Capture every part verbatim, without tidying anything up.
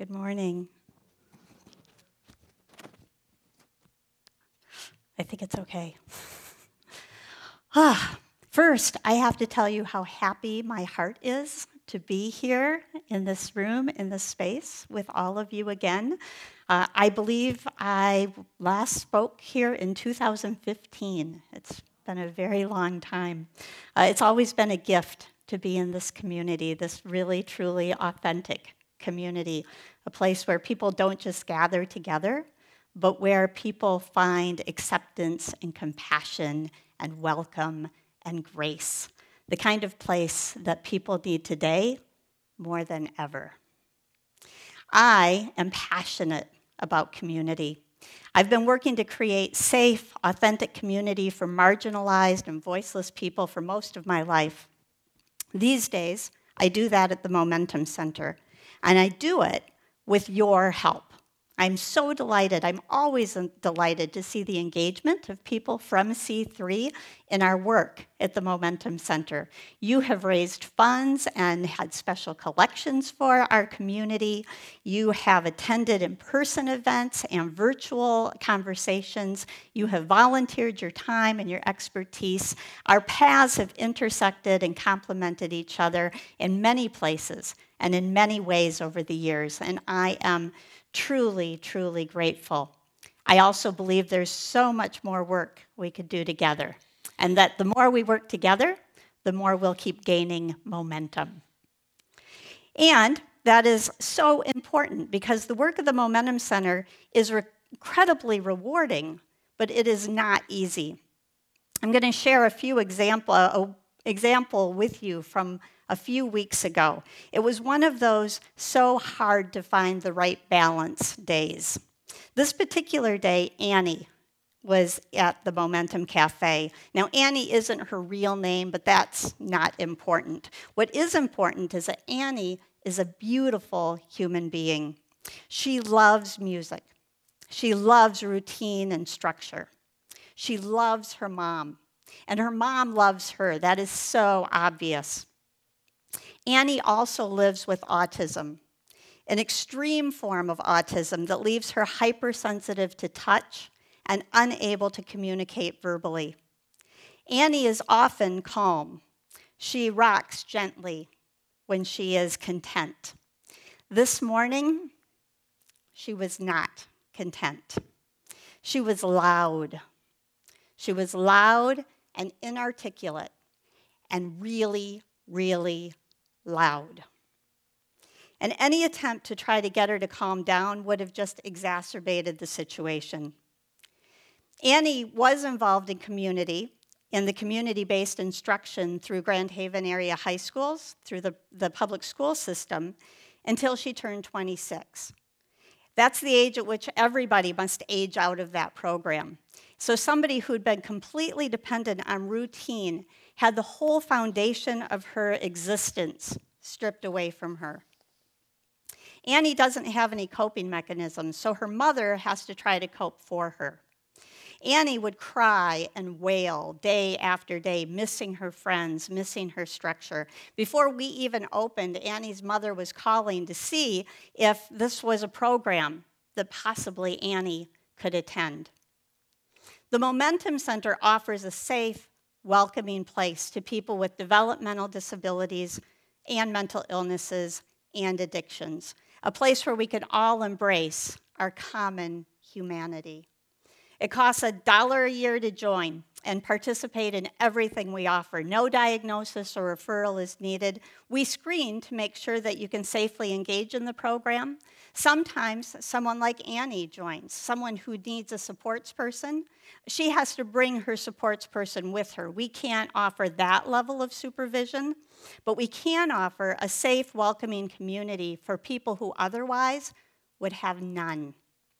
Good morning. I think it's okay. Ah, first, I have to tell you how happy my heart is to be here in this room, in this space, with all of you again. Uh, I believe I last spoke here in two thousand fifteen. It's been a very long time. Uh, it's always been a gift to be in this community, this really, truly authentic community, a place where people don't just gather together, but where people find acceptance and compassion and welcome and grace, the kind of place that people need today more than ever. I am passionate about community. I've been working to create safe, authentic community for marginalized and voiceless people for most of my life. These days, I do that at the Momentum Center, and I do it with your help. I'm so delighted. I'm always delighted to see the engagement of people from C three in our work at the Momentum Center. You have raised funds and had special collections for our community. You have attended in-person events and virtual conversations. You have volunteered your time and your expertise. Our paths have intersected and complemented each other in many places and in many ways over the years, and I am truly, truly grateful. I also believe there's so much more work we could do together, and that the more we work together, the more we'll keep gaining momentum. And that is so important because the work of the Momentum Center is re- incredibly rewarding, but it is not easy. I'm going to share a few example, uh, example with you from a few weeks ago. It was one of those so hard to find the right balance days. This particular day, Annie was at the Momentum Cafe. Now, Annie isn't her real name, but that's not important. What is important is that Annie is a beautiful human being. She loves music. She loves routine and structure. She loves her mom, and her mom loves her. That is so obvious. Annie also lives with autism, an extreme form of autism that leaves her hypersensitive to touch and unable to communicate verbally. Annie is often calm. She rocks gently when she is content. This morning, she was not content. She was loud. She was loud and inarticulate and really, really loud. And any attempt to try to get her to calm down would have just exacerbated the situation. Annie was involved in community, in the community-based instruction through Grand Haven area high schools, through the, the public school system, until she turned twenty-six. That's the age at which everybody must age out of that program. So somebody who'd been completely dependent on routine had the whole foundation of her existence stripped away from her. Annie doesn't have any coping mechanisms, so her mother has to try to cope for her. Annie would cry and wail day after day, missing her friends, missing her structure. Before we even opened, Annie's mother was calling to see if this was a program that possibly Annie could attend. The Momentum Center offers a safe, welcoming place to people with developmental disabilities and mental illnesses and addictions, a place where we can all embrace our common humanity. It costs a dollar a year to join and participate in everything we offer. No diagnosis or referral is needed. We screen to make sure that you can safely engage in the program. Sometimes someone like Annie joins, someone who needs a supports person. She has to bring her supports person with her. We can't offer that level of supervision, but we can offer a safe, welcoming community for people who otherwise would have none.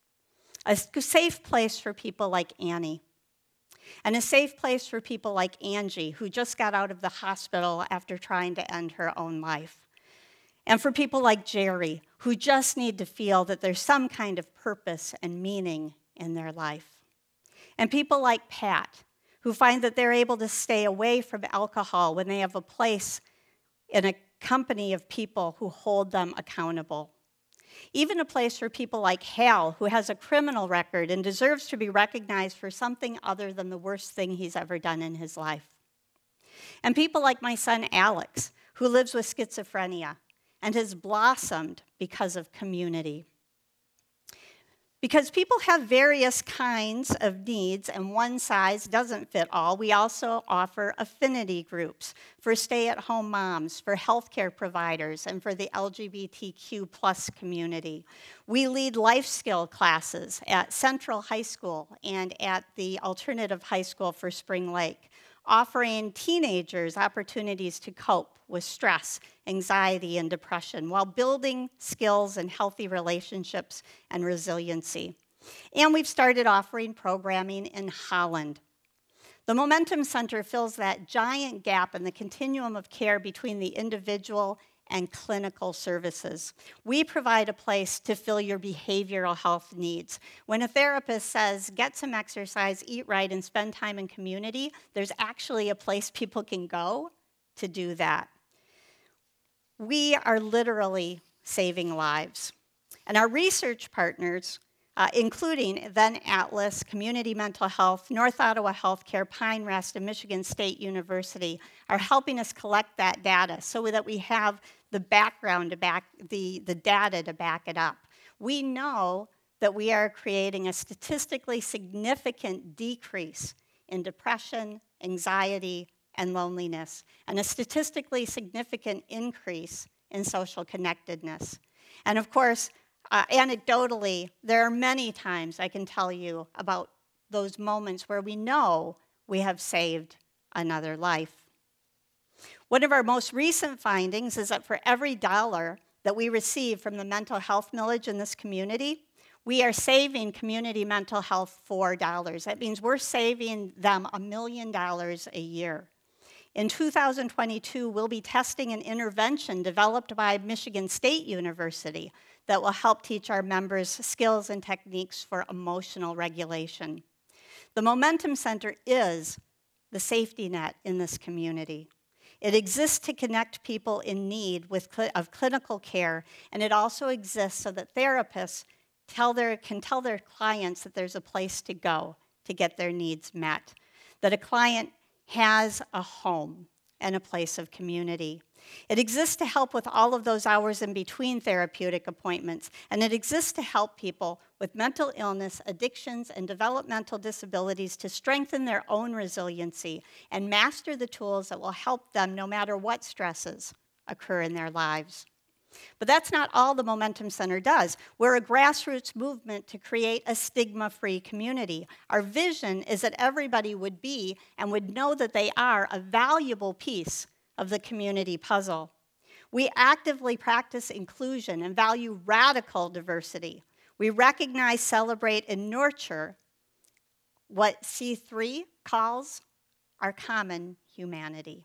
A safe place for people like Annie, and a safe place for people like Angie, who just got out of the hospital after trying to end her own life. And for people like Jerry, who just need to feel that there's some kind of purpose and meaning in their life. And people like Pat, who find that they're able to stay away from alcohol when they have a place in a company of people who hold them accountable. Even a place for people like Hal, who has a criminal record and deserves to be recognized for something other than the worst thing he's ever done in his life. And people like my son Alex, who lives with schizophrenia and has blossomed because of community. Because people have various kinds of needs and one size doesn't fit all, we also offer affinity groups for stay-at-home moms, for healthcare providers, and for the L G B T Q plus community. We lead life skill classes at Central High School and at the Alternative High School for Spring Lake, offering teenagers opportunities to cope with stress, anxiety, and depression while building skills and healthy relationships and resiliency. And we've started offering programming in Holland. The Momentum Center fills that giant gap in the continuum of care between the individual and clinical services. We provide a place to fill your behavioral health needs. When a therapist says, get some exercise, eat right, and spend time in community, there's actually a place people can go to do that. We are literally saving lives. And our research partners, uh, including Then Atlas, Community Mental Health, North Ottawa Healthcare, Pine Rest, and Michigan State University, are helping us collect that data so that we have the background to back, the, the data to back it up. We know that we are creating a statistically significant decrease in depression, anxiety, and loneliness, and a statistically significant increase in social connectedness. And of course, uh, anecdotally, there are many times I can tell you about those moments where we know we have saved another life. One of our most recent findings is that for every dollar that we receive from the mental health millage in this community, we are saving community mental health four dollars. That means we're saving them a million dollars a year. In two thousand twenty-two, we'll be testing an intervention developed by Michigan State University that will help teach our members skills and techniques for emotional regulation. The Momentum Center is the safety net in this community. It exists to connect people in need with cl- of clinical care, and it also exists so that therapists tell their, can tell their clients that there's a place to go to get their needs met, that a client has a home and a place of community. It exists to help with all of those hours in between therapeutic appointments, and it exists to help people with mental illness, addictions, and developmental disabilities to strengthen their own resiliency and master the tools that will help them no matter what stresses occur in their lives. But that's not all the Momentum Center does. We're a grassroots movement to create a stigma-free community. Our vision is that everybody would be and would know that they are a valuable piece of the community puzzle. We actively practice inclusion and value radical diversity. We recognize, celebrate, and nurture what C three calls our common humanity.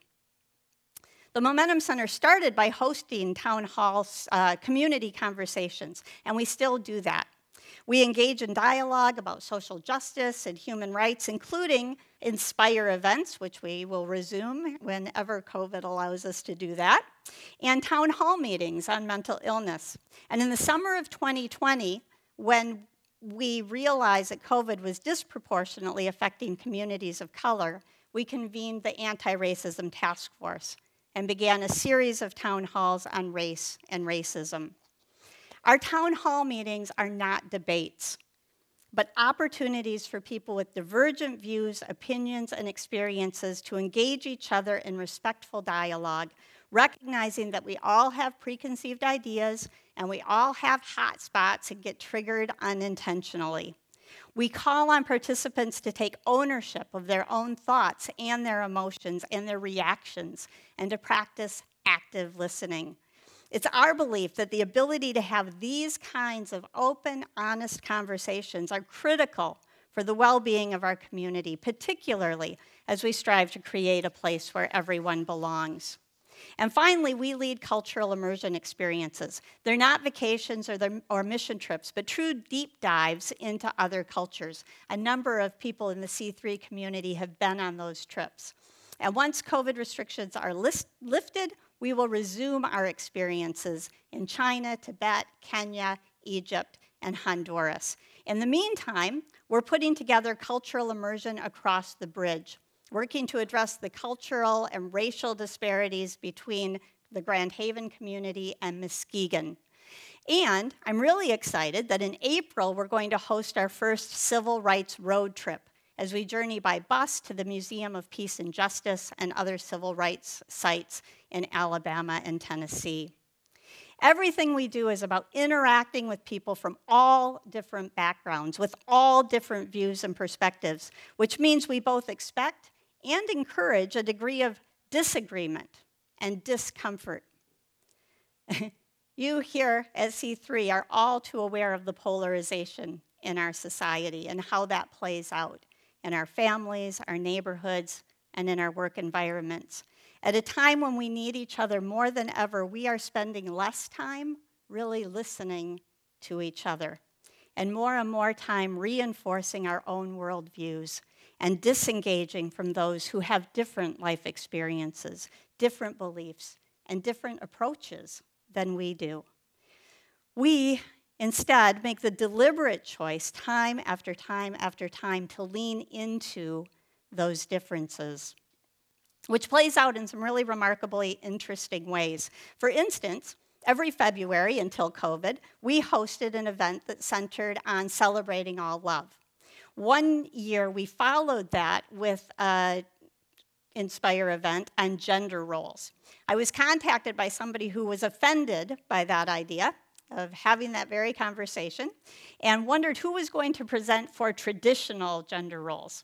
The Momentum Center started by hosting town hall uh, community conversations, and we still do that. We engage in dialogue about social justice and human rights, including Inspire events, which we will resume whenever COVID allows us to do that, and town hall meetings on mental illness. And in the summer of twenty twenty, when we realized that COVID was disproportionately affecting communities of color, we convened the Anti-Racism Task Force and began a series of town halls on race and racism. Our town hall meetings are not debates, but opportunities for people with divergent views, opinions, and experiences to engage each other in respectful dialogue, recognizing that we all have preconceived ideas and we all have hot spots and get triggered unintentionally. We call on participants to take ownership of their own thoughts and their emotions and their reactions, and to practice active listening. It's our belief that the ability to have these kinds of open, honest conversations are critical for the well-being of our community, particularly as we strive to create a place where everyone belongs. And finally, we lead cultural immersion experiences. They're not vacations or, or mission trips, but true deep dives into other cultures. A number of people in the C three community have been on those trips. And once COVID restrictions are list, lifted, we will resume our experiences in China, Tibet, Kenya, Egypt, and Honduras. In the meantime, we're putting together cultural immersion across the bridge, working to address the cultural and racial disparities between the Grand Haven community and Muskegon. And I'm really excited that in April, we're going to host our first civil rights road trip as we journey by bus to the Museum of Peace and Justice and other civil rights sites in Alabama and Tennessee. Everything we do is about interacting with people from all different backgrounds, with all different views and perspectives, which means we both expect and encourage a degree of disagreement and discomfort. You here at C three are all too aware of the polarization in our society and how that plays out in our families, our neighborhoods, and in our work environments. At a time when we need each other more than ever, we are spending less time really listening to each other and more and more time reinforcing our own worldviews and disengaging from those who have different life experiences, different beliefs, and different approaches than we do. We instead make the deliberate choice time after time after time to lean into those differences, which plays out in some really remarkably interesting ways. For instance, every February until COVID, we hosted an event that centered on celebrating all love. One year, we followed that with an Inspire event on gender roles. I was contacted by somebody who was offended by that idea of having that very conversation and wondered who was going to present for traditional gender roles.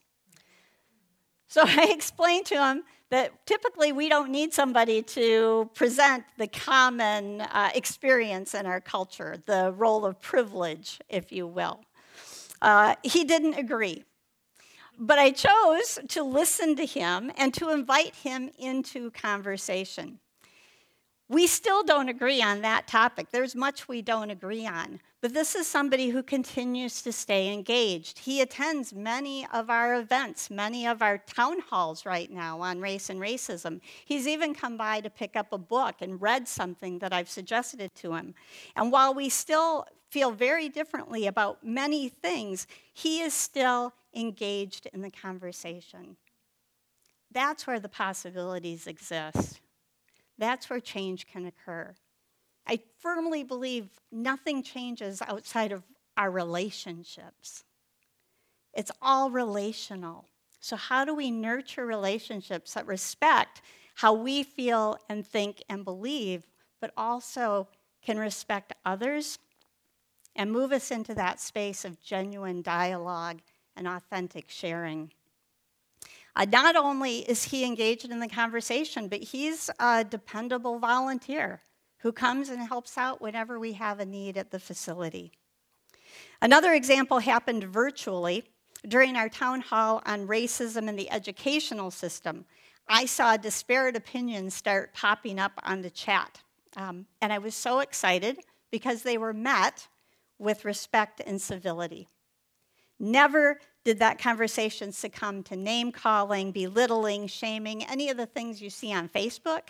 So I explained to him that typically we don't need somebody to present the common uh, experience in our culture, the role of privilege, if you will. Uh, he didn't agree. But I chose to listen to him and to invite him into conversation. We still don't agree on that topic. There's much we don't agree on. But this is somebody who continues to stay engaged. He attends many of our events, many of our town halls right now on race and racism. He's even come by to pick up a book and read something that I've suggested to him. And while we still feel very differently about many things, he is still engaged in the conversation. That's where the possibilities exist. That's where change can occur. I firmly believe nothing changes outside of our relationships. It's all relational. So how do we nurture relationships that respect how we feel and think and believe, but also can respect others and move us into that space of genuine dialogue and authentic sharing? Uh, not only is he engaged in the conversation, but he's a dependable volunteer who comes and helps out whenever we have a need at the facility. Another example happened virtually during our town hall on racism in the educational system. I saw disparate opinions start popping up on the chat, um, and I was so excited because they were met with respect and civility. Never did that conversation succumb to name-calling, belittling, shaming, any of the things you see on Facebook.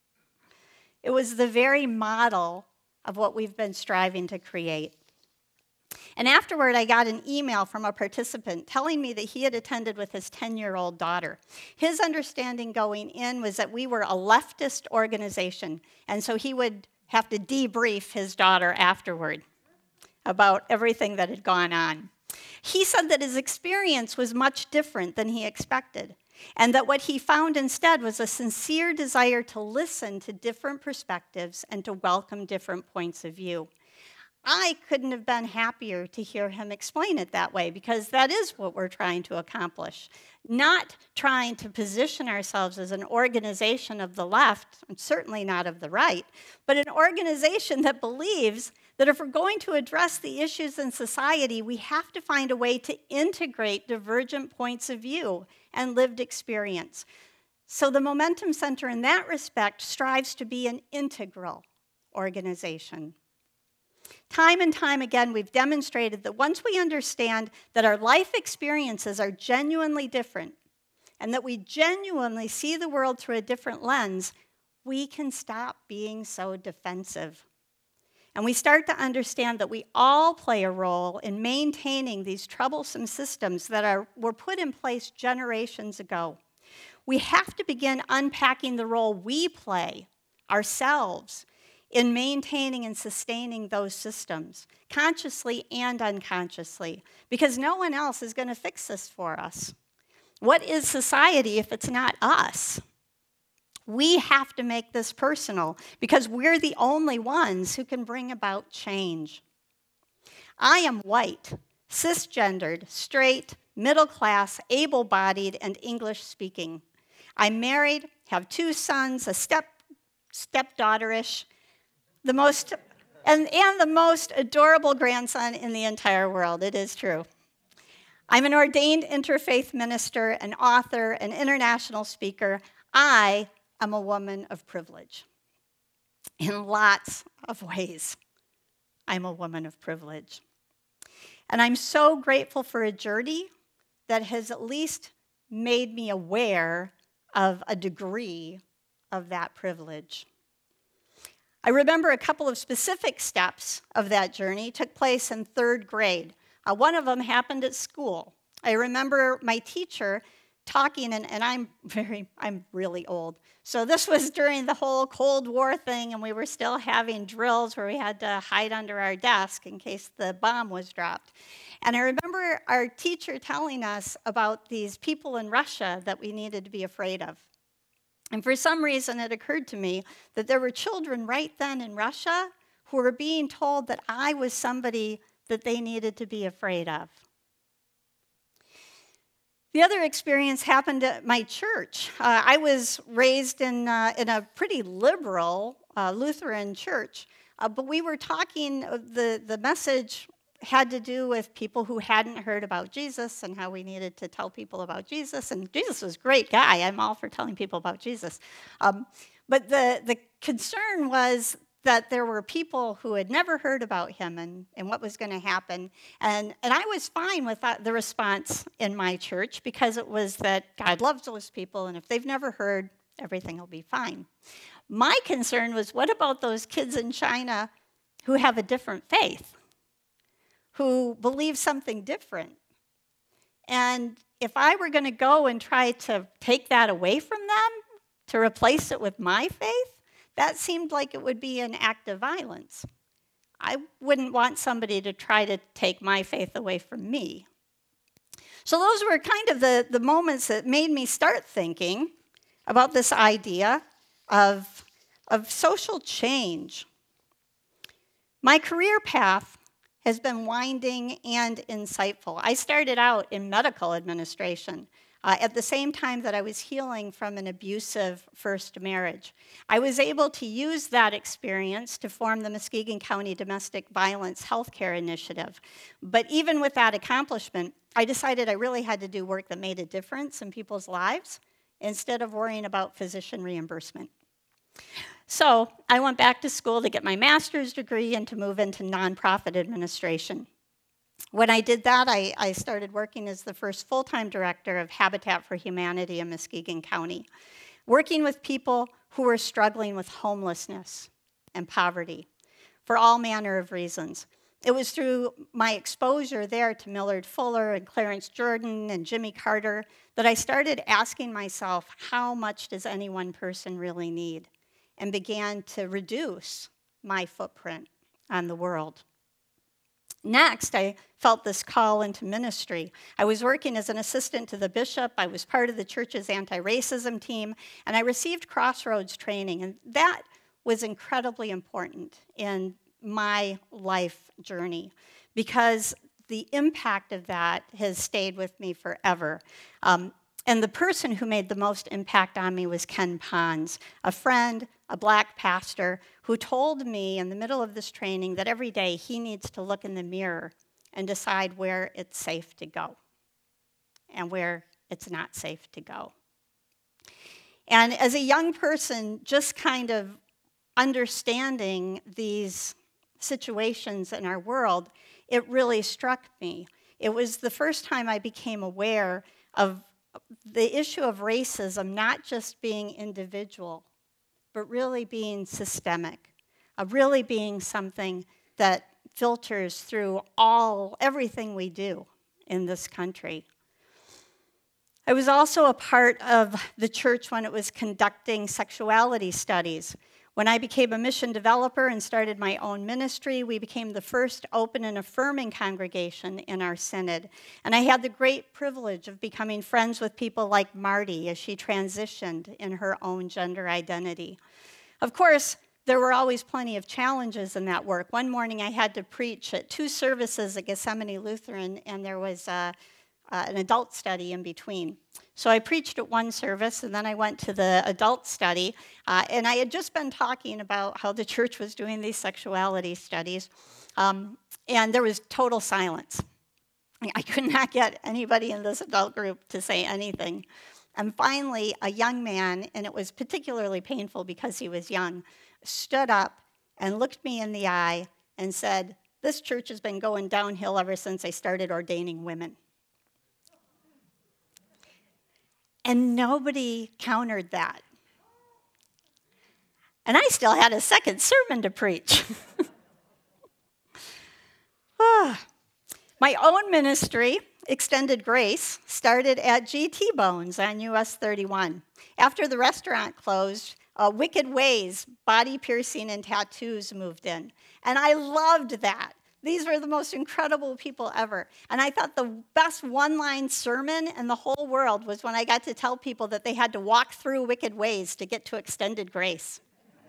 It was the very model of what we've been striving to create. And afterward, I got an email from a participant telling me that he had attended with his ten-year-old daughter. His understanding going in was that we were a leftist organization, and so he would have to debrief his daughter afterward about everything that had gone on. He said that his experience was much different than he expected, and that what he found instead was a sincere desire to listen to different perspectives and to welcome different points of view. I couldn't have been happier to hear him explain it that way, because that is what we're trying to accomplish. Not trying to position ourselves as an organization of the left, and certainly not of the right, but an organization that believes that if we're going to address the issues in society, we have to find a way to integrate divergent points of view and lived experience. So the Momentum Center in that respect strives to be an integral organization. Time and time again, we've demonstrated that once we understand that our life experiences are genuinely different and that we genuinely see the world through a different lens, we can stop being so defensive. And we start to understand that we all play a role in maintaining these troublesome systems that are, were put in place generations ago. We have to begin unpacking the role we play ourselves in maintaining and sustaining those systems, consciously and unconsciously, because no one else is going to fix this for us. What is society if it's not us? We have to make this personal because we're the only ones who can bring about change. I am white, cisgendered, straight, middle class, able-bodied, and English-speaking. I'm married, have two sons, a step stepdaughterish, the most and, and the most adorable grandson in the entire world. It is true. I'm an ordained interfaith minister, an author, an international speaker. I am a woman of privilege. In lots of ways, I'm a woman of privilege. And I'm so grateful for a journey that has at least made me aware of a degree of that privilege. I remember a couple of specific steps of that journey took place in third grade. Uh, one of them happened at school. I remember my teacher talking, and, and I'm very, I'm really old. So this was during the whole Cold War thing, and we were still having drills where we had to hide under our desk in case the bomb was dropped. And I remember our teacher telling us about these people in Russia that we needed to be afraid of. And for some reason, it occurred to me that there were children right then in Russia who were being told that I was somebody that they needed to be afraid of. The other experience happened at my church. Uh, I was raised in, uh, in a pretty liberal uh, Lutheran church, uh, but we were talking, uh, the, the message had to do with people who hadn't heard about Jesus and how we needed to tell people about Jesus. And Jesus was a great guy. I'm all for telling people about Jesus. Um, but the, the concern was that there were people who had never heard about him and, and what was going to happen. And, and I was fine with that, the response in my church, because it was that God loves those people, and if they've never heard, everything will be fine. My concern was, what about those kids in China who have a different faith, who believe something different? And if I were going to go and try to take that away from them, to replace it with my faith, that seemed like it would be an act of violence. I wouldn't want somebody to try to take my faith away from me. So those were kind of the, the moments that made me start thinking about this idea of, of social change. My career path has been winding and insightful. I started out in medical administration uh, at the same time that I was healing from an abusive first marriage. I was able to use that experience to form the Muskegon County Domestic Violence Healthcare Initiative. But even with that accomplishment, I decided I really had to do work that made a difference in people's lives instead of worrying about physician reimbursement. So I went back to school to get my master's degree and to move into nonprofit administration. When I did that, I, I started working as the first full-time director of Habitat for Humanity in Muskegon County, working with people who were struggling with homelessness and poverty for all manner of reasons. It was through my exposure there to Millard Fuller and Clarence Jordan and Jimmy Carter that I started asking myself, how much does any one person really need? And began to reduce my footprint on the world. Next, I felt this call into ministry. I was working as an assistant to the bishop. I was part of the church's anti-racism team, and I received Crossroads training, and that was incredibly important in my life journey because the impact of that has stayed with me forever. Um, and the person who made the most impact on me was Ken Pons, a friend, a black pastor, who told me in the middle of this training that every day he needs to look in the mirror and decide where it's safe to go and where it's not safe to go. And as a young person, just kind of understanding these situations in our world, it really struck me. It was the first time I became aware of the issue of racism not just being individual, but really being systemic, uh, really being something that filters through all, everything we do in this country. I was also a part of the church when it was conducting sexuality studies. When I became a mission developer and started my own ministry, we became the first open and affirming congregation in our synod. And I had the great privilege of becoming friends with people like Marty as she transitioned in her own gender identity. Of course, there were always plenty of challenges in that work. One morning I had to preach at two services at Gethsemane Lutheran, and there was uh, uh, an adult study in between. So I preached at one service, and then I went to the adult study, uh, and I had just been talking about how the church was doing these sexuality studies, um, and there was total silence. I could not get anybody in this adult group to say anything. And finally, a young man, and it was particularly painful because he was young, stood up and looked me in the eye and said, "This church has been going downhill ever since I started ordaining women." And nobody countered that. And I still had a second sermon to preach. ah. My own ministry, Extended Grace, started at G T Bones on U S thirty-one. After the restaurant closed, uh, Wicked Ways, body piercing and tattoos moved in. And I loved that. These were the most incredible people ever. And I thought the best one-line sermon in the whole world was when I got to tell people that they had to walk through Wicked Ways to get to Extended Grace.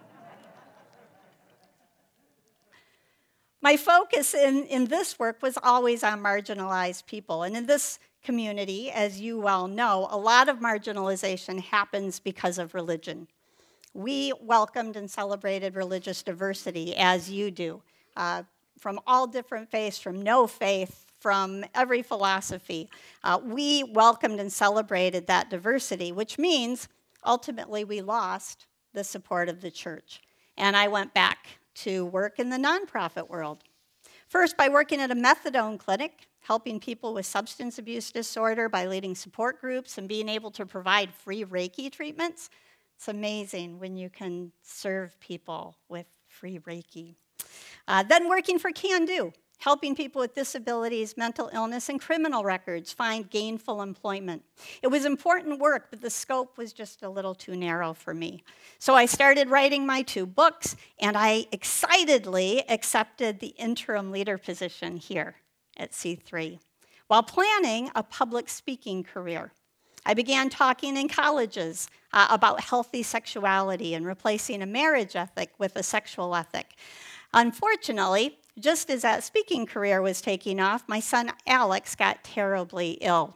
My focus in, in this work was always on marginalized people. And in this community, as you well know, a lot of marginalization happens because of religion. We welcomed and celebrated religious diversity, as you do, uh, from all different faiths, from no faith, from every philosophy. Uh, we welcomed and celebrated that diversity, which means ultimately we lost the support of the church. And I went back to work in the nonprofit world. First, by working at a methadone clinic, helping people with substance abuse disorder by leading support groups and being able to provide free Reiki treatments. It's amazing when you can serve people with free Reiki. Uh, then working for Can Do, helping people with disabilities, mental illness, and criminal records find gainful employment. It was important work, but the scope was just a little too narrow for me. So I started writing my two books, and I excitedly accepted the interim leader position here at C three, while planning a public speaking career. I began talking in colleges uh, about healthy sexuality and replacing a marriage ethic with a sexual ethic. Unfortunately, just as that speaking career was taking off, my son Alex got terribly ill.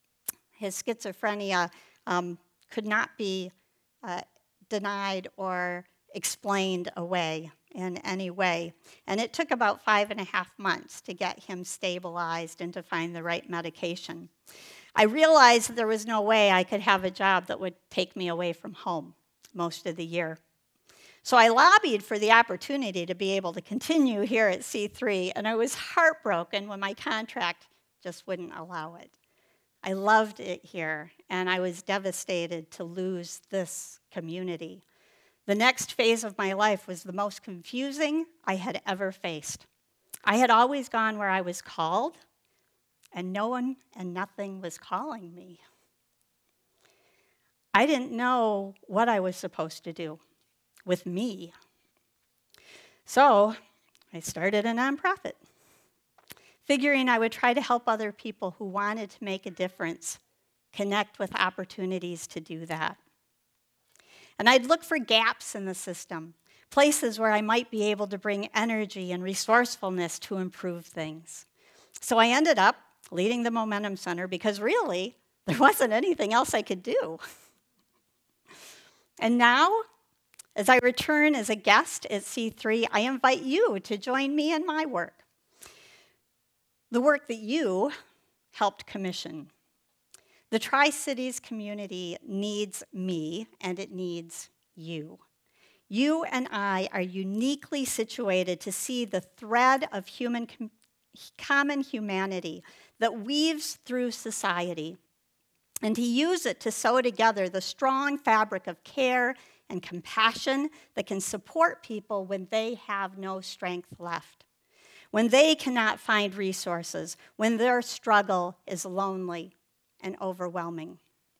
His schizophrenia um, could not be uh, denied or explained away in any way. And it took about five and a half months to get him stabilized and to find the right medication. I realized there was no way I could have a job that would take me away from home most of the year. So I lobbied for the opportunity to be able to continue here at C three, and I was heartbroken when my contract just wouldn't allow it. I loved it here, and I was devastated to lose this community. The next phase of my life was the most confusing I had ever faced. I had always gone where I was called, and no one and nothing was calling me. I didn't know what I was supposed to do with me. So I started a nonprofit, figuring I would try to help other people who wanted to make a difference connect with opportunities to do that. And I'd look for gaps in the system, places where I might be able to bring energy and resourcefulness to improve things. So I ended up leading the Momentum Center because really, there wasn't anything else I could do. And now, as I return as a guest at C three, I invite you to join me in my work, the work that you helped commission. The Tri-Cities community needs me, and it needs you. You and I are uniquely situated to see the thread of human com- common humanity that weaves through society, and to use it to sew together the strong fabric of care and compassion that can support people when they have no strength left, when they cannot find resources, when their struggle is lonely and overwhelming.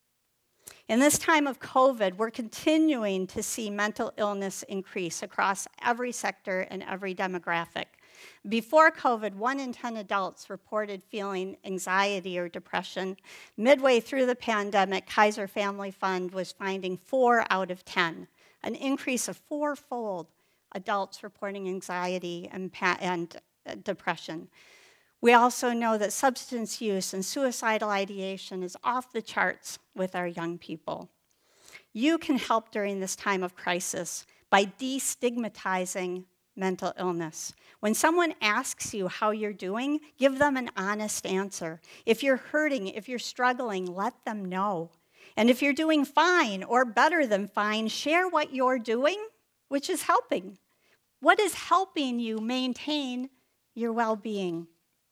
In this time of COVID, we're continuing to see mental illness increase across every sector and every demographic. Before COVID, one in ten adults reported feeling anxiety or depression. Midway through the pandemic, Kaiser Family Fund was finding four out of ten, an increase of fourfold adults reporting anxiety and, pa- and uh, depression. We also know that substance use and suicidal ideation is off the charts with our young people. You can help during this time of crisis by destigmatizing mental illness. When someone asks you how you're doing, give them an honest answer. If you're hurting, if you're struggling, let them know. And if you're doing fine or better than fine, share what you're doing, which is helping. What is helping you maintain your well-being?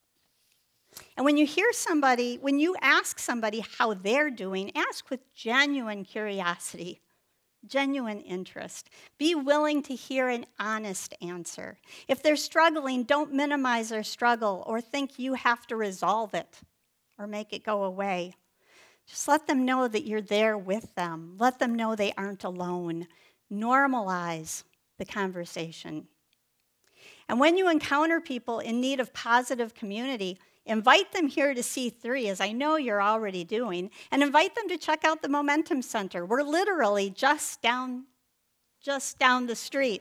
And when you hear somebody, when you ask somebody how they're doing, ask with genuine curiosity, genuine interest. Be willing to hear an honest answer. If they're struggling, don't minimize their struggle or think you have to resolve it or make it go away. Just let them know that you're there with them. Let them know they aren't alone. Normalize the conversation. And when you encounter people in need of positive community, invite them here to C three, as I know you're already doing, and invite them to check out the Momentum Center. We're literally just down, just down the street.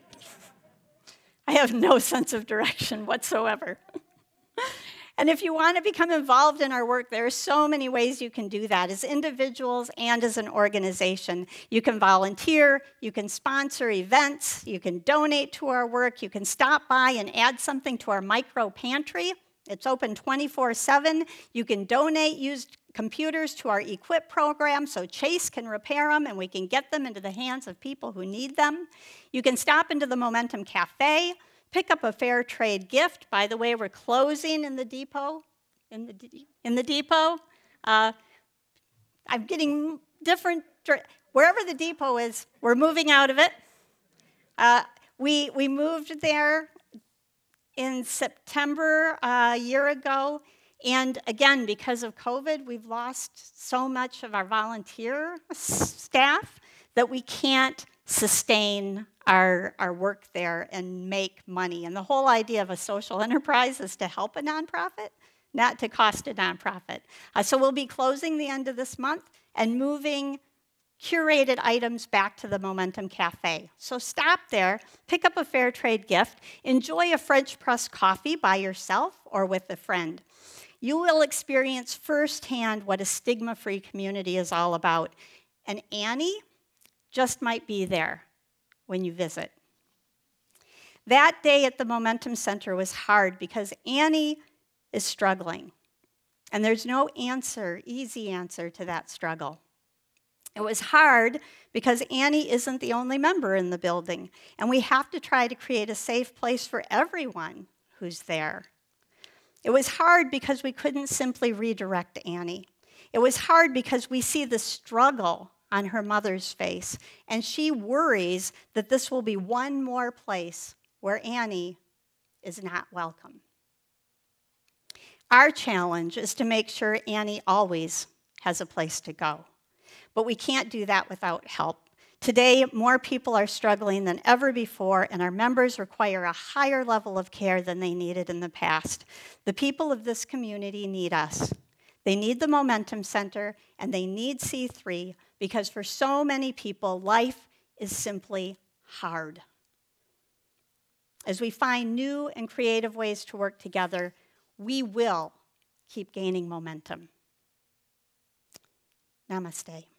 I have no sense of direction whatsoever. And if you want to become involved in our work, there are so many ways you can do that as individuals and as an organization. You can volunteer, you can sponsor events, you can donate to our work, you can stop by and add something to our micro pantry. It's open twenty-four seven. You can donate used computers to our Equip program so Chase can repair them and we can get them into the hands of people who need them. You can stop into the Momentum Cafe, pick up a fair trade gift. By the way, we're closing in the depot. In the, de- in the depot. Uh, I'm getting different, wherever the depot is, we're moving out of it. Uh, we, we moved there in September uh, a year ago, and again, because of COVID, we've lost so much of our volunteer staff that we can't sustain our, our work there and make money. And the whole idea of a social enterprise is to help a nonprofit, not to cost a nonprofit. Uh, so we'll be closing the end of this month and moving curated items back to the Momentum Cafe. So stop there, pick up a fair trade gift, enjoy a French press coffee by yourself or with a friend. You will experience firsthand what a stigma-free community is all about. And Annie just might be there when you visit. That day at the Momentum Center was hard because Annie is struggling. And there's no answer, easy answer to that struggle. It was hard because Annie isn't the only member in the building, and we have to try to create a safe place for everyone who's there. It was hard because we couldn't simply redirect Annie. It was hard because we see the struggle on her mother's face, and she worries that this will be one more place where Annie is not welcome. Our challenge is to make sure Annie always has a place to go. But we can't do that without help. Today, more people are struggling than ever before, and our members require a higher level of care than they needed in the past. The people of this community need us. They need the Momentum Center, and they need C three, because for so many people, life is simply hard. As we find new and creative ways to work together, we will keep gaining momentum. Namaste.